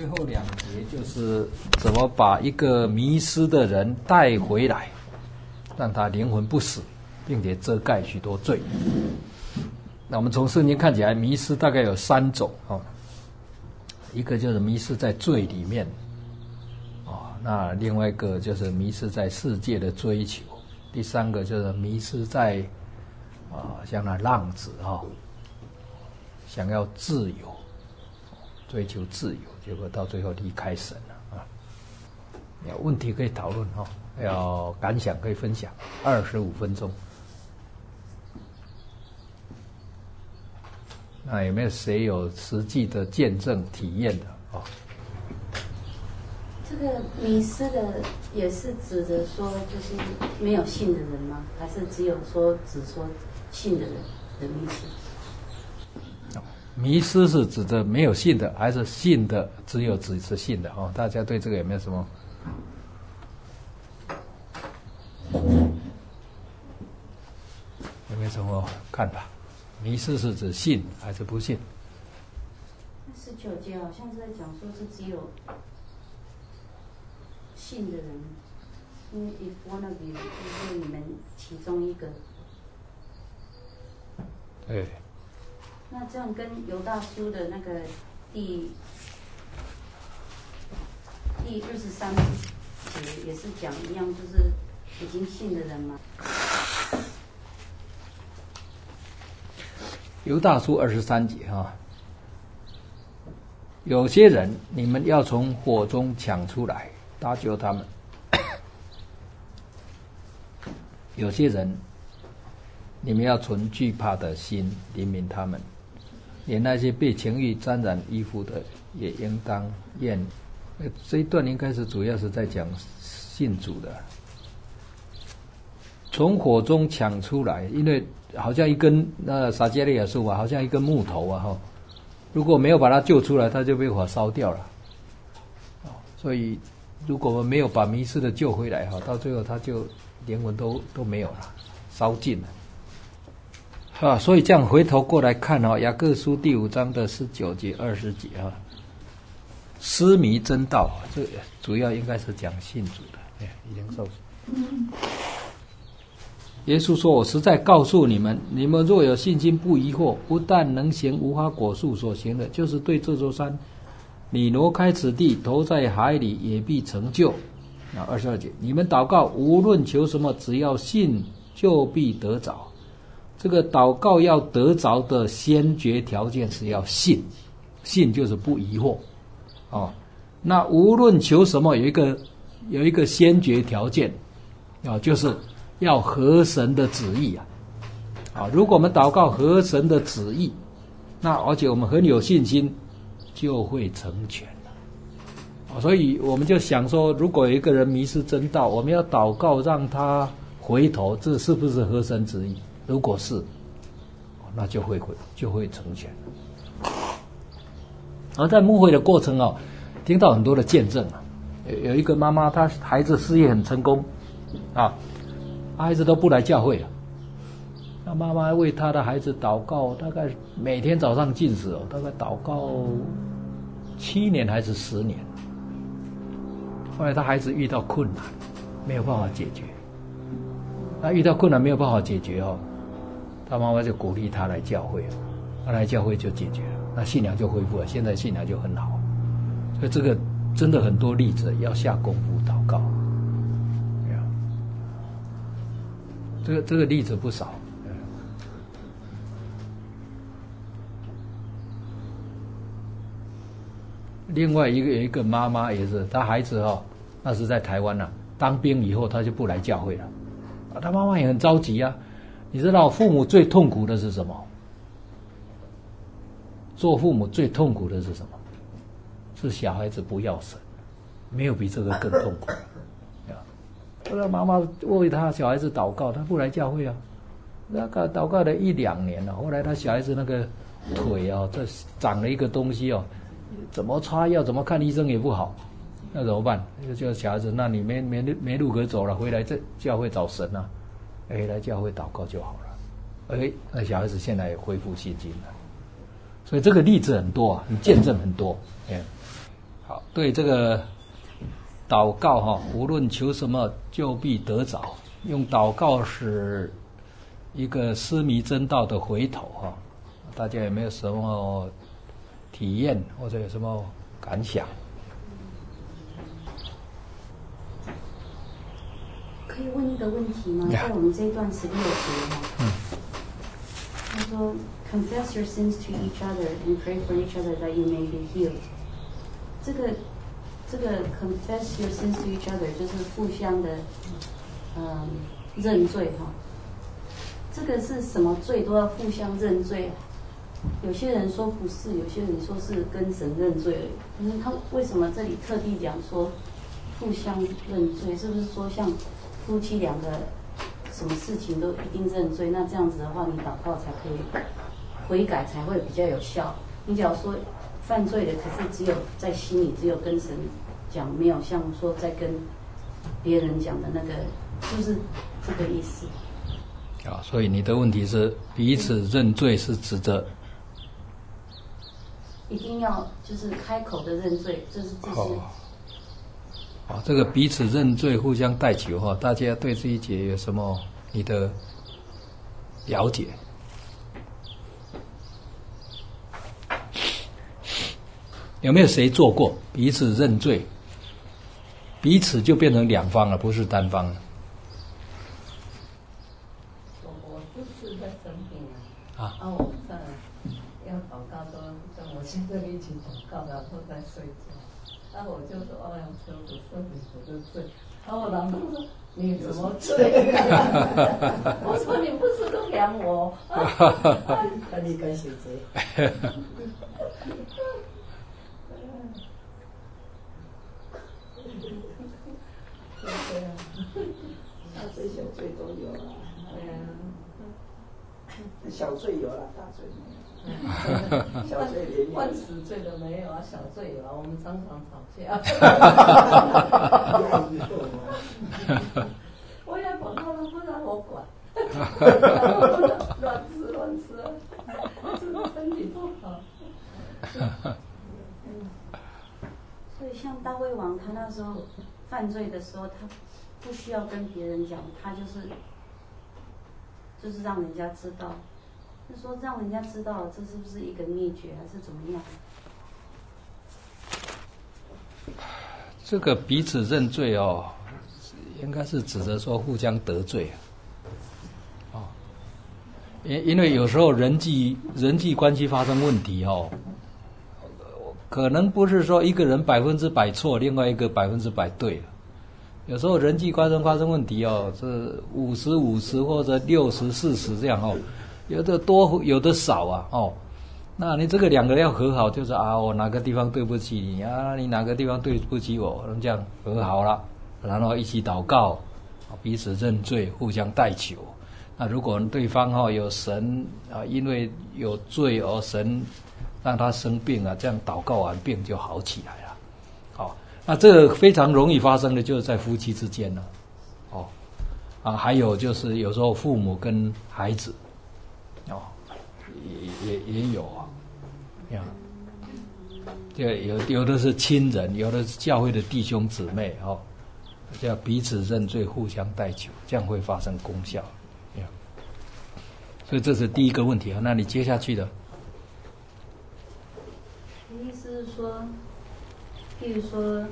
最后两节就是怎么把一个迷失的人带回来，让他灵魂不死，并且遮盖许多罪。那我们从圣经看起来，迷失大概有三种哦。一个就是迷失在罪里面，那另外一个就是迷失在世界的追求，第三个就是迷失在像那浪子想要自由，追求自由，结果到最后离开神了啊。有问题可以讨论要感想可以分享，25分钟。那有没有谁有实际的见证体验的这个迷失的也是指着说就是没有信的人吗？还是只说信的人的迷失？ 迷失是指的没有信的，还是信的只是信的大家对这个有没有什么？有没有什么看法？迷失是指信还是不信 ？19节好像是在讲说是只有信的人，因为 if one of you 就是你们其中一个。 对。 那这样跟犹大书的那个第23节也是讲一样，就是已经信的人吗？ 犹大书23节有些人你们要从火中抢出来，搭救他们；有些人你们要存惧怕的心怜悯他们，连那些被情欲沾染衣服的也应当厌。这一段应该是主要是在讲信主的，从火中抢出来，因为好像一根撒迦利亚树好像一根木头如果没有把它救出来，它就被火烧掉了。所以如果我们没有把迷失的救回来到最后他就灵魂都没有了，烧尽了。所以这样回头过来看雅各书第5章的19节20节失迷真道，这主要应该是讲信主的。已经受耶稣说，我实在告诉你们，你们若有信心不疑惑，不但能行无花果树所行的，就是对这座山你挪开此地投在海里，也必成就。22节，你们祷告无论求什么，只要信就必得着。这个祷告要得着的先决条件是要信，信就是不疑惑那无论求什么有一个先决条件就是要合神的旨意如果我们祷告合神的旨意，那而且我们很有信心，就会成全所以我们就想说，如果有一个人迷失真道，我们要祷告让他回头，这是不是合神旨意？如果是，那就会成全。而在牧会的过程听到很多的见证有一个妈妈，她孩子事业很成功孩子都不来教会了，那妈妈为她的孩子祷告，大概每天早上禁食大概祷告7年还是10年。后来她孩子遇到困难，没有办法解决。那遇到困难没有办法解决他妈妈就鼓励他来教会，他来教会就解决了，那信仰就恢复了，现在信仰就很好。所以这个真的很多例子，要下功夫祷告。这个例子不少。另外有一个妈妈也是，她孩子那是在台湾当兵以后他就不来教会了他妈妈也很着急你知道父母最痛苦的是什么？做父母最痛苦的是什么？是小孩子不要神，没有比这个更痛苦后来妈妈为他小孩子祷告，他不来教会那个祷告了1-2年了，后来他小孩子那个腿这长了一个东西怎么擦药怎么看医生也不好，那怎么办？就小孩子，那你没路可走了，回来教会找神来教会祷告就好了。那小孩子现在也恢复信心了。所以这个例子很多你见证很多。好。 对这个祷告哈，无论求什么就必得着。用祷告使一个失迷真道的回头哈，大家有没有什么体验或者有什么感想？ 可以问一个问题吗？在我们这一段16节哈，他说 ，confess your sins to each other and pray for each other that you may be healed。这个 confess your sins to each other 就是互相的认罪哈。这个是什么罪都要互相认罪啊？有些人说不是，有些人说是跟神认罪而已。可是他为什么这里特地讲说互相认罪？是不是说像夫妻两个什么事情都一定认罪？那这样子的话，你祷告才可以悔改，才会比较有效。你只要说犯罪的，可是只有在心里，只有跟神讲，没有像说在跟别人讲的那个，就是这个意思。 啊，所以你的问题是彼此认罪是指着一定要就是开口的认罪，这是。 这个彼此认罪、互相代求哈，大家对这一节有什么你的了解？有没有谁做过彼此认罪？彼此就变成两方了，不是单方了。 我就是在生病啊。 我晚上要祷告都跟我先生一起祷告，然后在睡觉。我就说要求主赦免我的罪。我老公说你怎么罪啊？我说你不是都养我？ 那你该选择。大罪小罪都有了。小罪有了，大罪没有。小罪连连。 万死罪的没有啊，小罪有啊，我们常常吵架。我也管他了，不让我管。乱吃啊，吃的身体不好。 所以像大卫王，他那时候犯罪的时候，他不需要跟别人讲，他就是让人家知道。就说让人家知道这是不是一个秘诀，还是怎么样？ 这个彼此认罪哦，应该是指着说互相得罪哦，因为有时候人际关系发生问题哦，可能不是说一个人100%错，另外一个100%对。有时候人际关系发生问题哦，是50-50或者60-40这样哦。有的多，有的少啊，那你这个两个人要和好，就是我哪个地方对不起你啊，你哪个地方对不起我，这样和好了，然后一起祷告，彼此认罪，互相代求。那如果对方有神因为有罪而神让他生病这样祷告完病就好起来了。那这个非常容易发生的就是在夫妻之间了。还有就是有时候父母跟孩子。也有就有的是亲人，有的是教会的弟兄姊妹叫彼此认罪，互相代求，这样会发生功效。所以这是第一个问题那你接下去的意思是说，譬如说，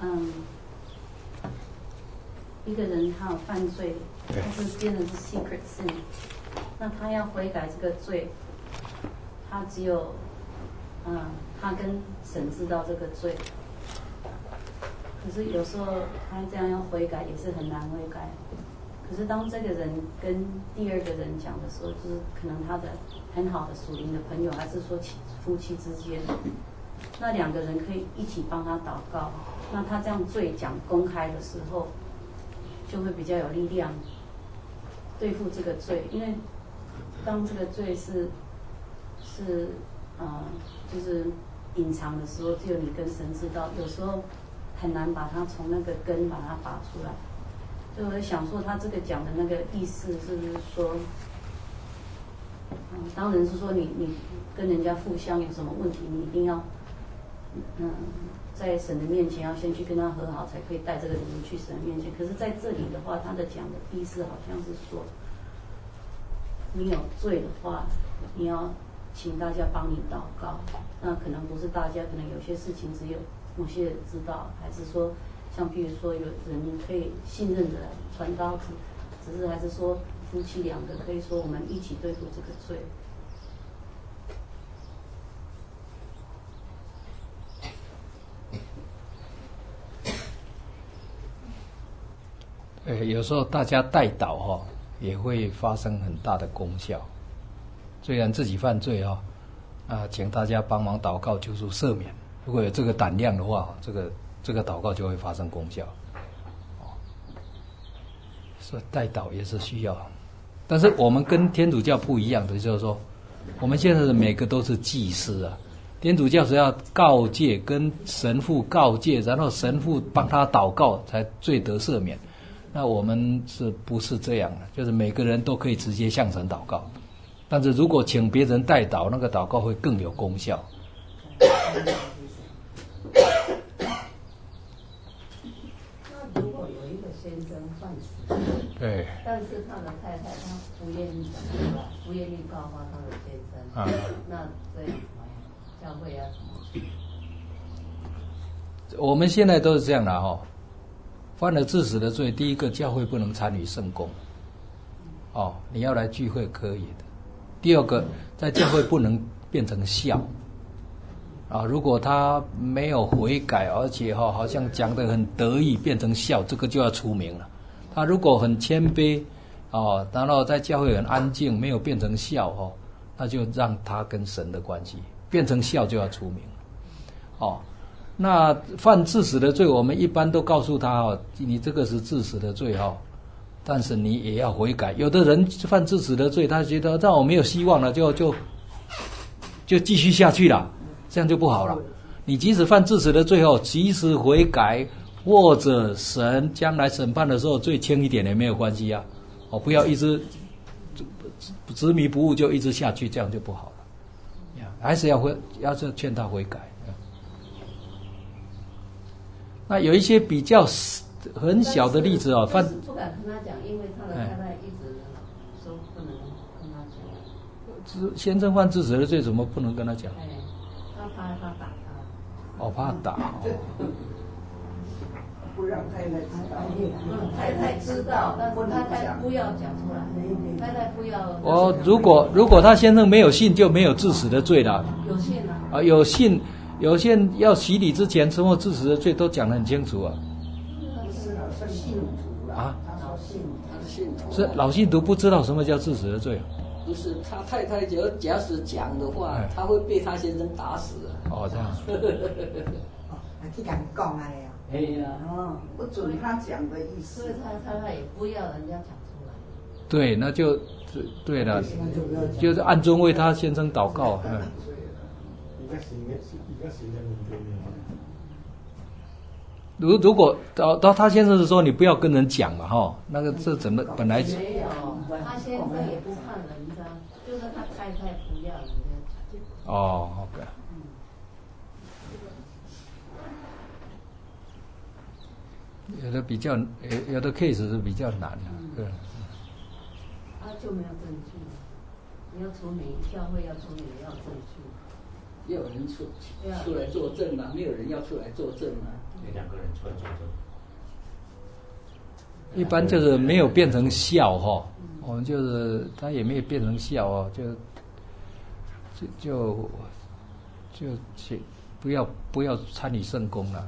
一个人他有犯罪，他是变的是 secret sin， 那他要悔改这个罪。他只有，他跟神知道这个罪，可是有时候他这样要悔改也是很难悔改。可是当这个人跟第二个人讲的时候，就是可能他的很好的属灵的朋友，还是说夫妻之间，那两个人可以一起帮他祷告。那他这样罪讲公开的时候，就会比较有力量对付这个罪，因为当这个罪是就是隐藏的时候，只有你跟神知道，有时候很难把它从那个根把它拔出来。所以我在想说，他这个讲的那个意思是不是说，当然是说你跟人家互相有什么问题，你一定要在神的面前要先去跟他和好，才可以带这个礼物去神的面前。可是在这里的话，他的讲的意思好像是说，你有罪的话，你要请大家帮你祷告。那可能不是大家，可能有些事情只有某些人知道，还是说，像譬如说有人可以信任的传道子，只是还是说夫妻两个可以说我们一起对付这个罪。 有时候大家代祷哈，也会发生很大的功效。虽然自己犯罪哈，请大家帮忙祷告，求主赦免。如果有这个胆量的话，这个祷告就会发生功效。所以代祷也是需要，但是我们跟天主教不一样的，就是说，我们现在的每个都是祭司啊。天主教是要告诫，跟神父告诫，然后神父帮他祷告，才罪得赦免。那我们是不是这样的？就是每个人都可以直接向神祷告，但是如果请别人代祷，那个祷告会更有功效。 那如果有一个先生犯死， 对， 但是他的太太她不愿意讲出来，不愿意告发他的先生，那这样怎么样？教会要怎么？ 我们现在都是这样的哈。犯了致死的罪，第一个教会不能参与圣工，你要来聚会可以的。第二个，在教会不能变成笑，如果他没有悔改，而且好像讲得很得意，变成笑，这个就要出名了。他如果很谦卑，然后在教会很安静，没有变成笑，那就让他跟神的关系变成笑，就要出名了，那犯致死的罪，我们一般都告诉他你这个是致死的罪但是你也要悔改。有的人犯致死的罪，他觉得这我没有希望了，就继续下去了，这样就不好了。你即使犯致死的罪及时悔改，或者神将来审判的时候罪轻一点也没有关系啊。不要一直执迷不悟就一直下去，这样就不好了。还是要劝他悔改。那有一些比较很小的例子但是不敢跟他讲，因为他的太太一直说不能跟他讲。 先生犯致死的罪，怎么不能跟他讲？ 他打他。 怕打。 不让太太知道。 太太知道，但是太太不要讲出来。太太不要。 如果他先生没有信，就没有致死的罪了。 有信啊。 有些要洗礼之前，什么致死的罪都讲得很清楚啊。 是信徒啦。他说他是信徒。 是老信徒不知道什么叫致死的罪。 不是他太太，假使讲的话，他会被他先生打死啊。 这样。 去跟他讲啊呀。 哎呀， 不准他讲的意思。 所以他太太也不要人家讲出来。 对，那就对了，就是暗中为他先生祷告。如果到他先生是说你不要跟人讲嘛那个这怎么本来没有，他先生也不怕人家，就是他太太不要人家讲。 OK。有的 case 是比较难的。 他就没有证据，你要处理教会要处理要证据。 也有人出来作证啊，没有人要出来作证啊。 两个人出来作证。 一般就是没有变成笑我们就是他也没有变成笑就不要参与圣工了。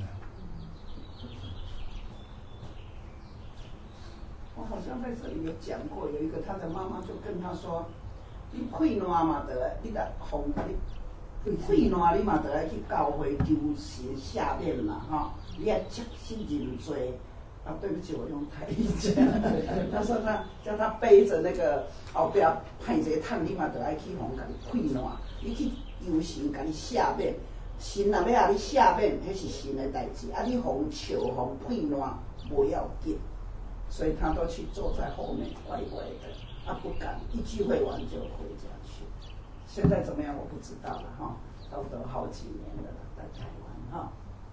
我好像在这里有讲过，有一个他的妈妈就跟他说：“你配烂嘛得，你来哄你配烂你嘛得来去教会求神下面嘛你要接受认罪。”对不起，我用台语讲。他说他叫他背着那个后边派一个桶，你嘛得来去哄，甲你配烂，你去求神，甲你下面。神若要你下面，迄是神的代志。你哄笑哄配烂，不要紧。所以他都去坐在后面乖乖的，不敢一聚会完就回家去。现在怎么样我不知道了都好几年了，在台湾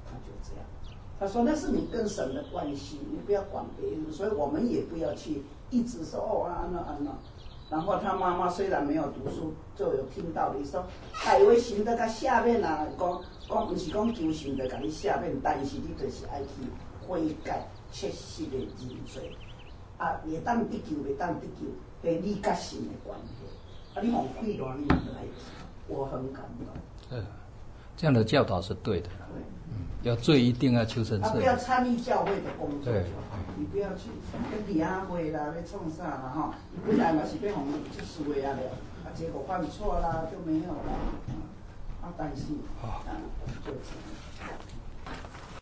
他说那是你跟神的关系，你不要管别人，所以我们也不要去一直说哦啊那啊那。然后他妈妈虽然没有读书，就有听到你说，以为神在甲下面啊，讲不是讲求神在甲你下面，但是你就是爱去悔改，切实的认罪，啊，会当得救，袂当得救，係你甲神的关系。啊，你往溃乱你就爱去，我很感动。 这样的教导是对的。要罪一定要求神赦。 不要参与教会的工作就好，你不要去跟李阿辉啦，在创啥啦哈，本来嘛是被红就是为了，结果犯错啦就没有了，但是就这样。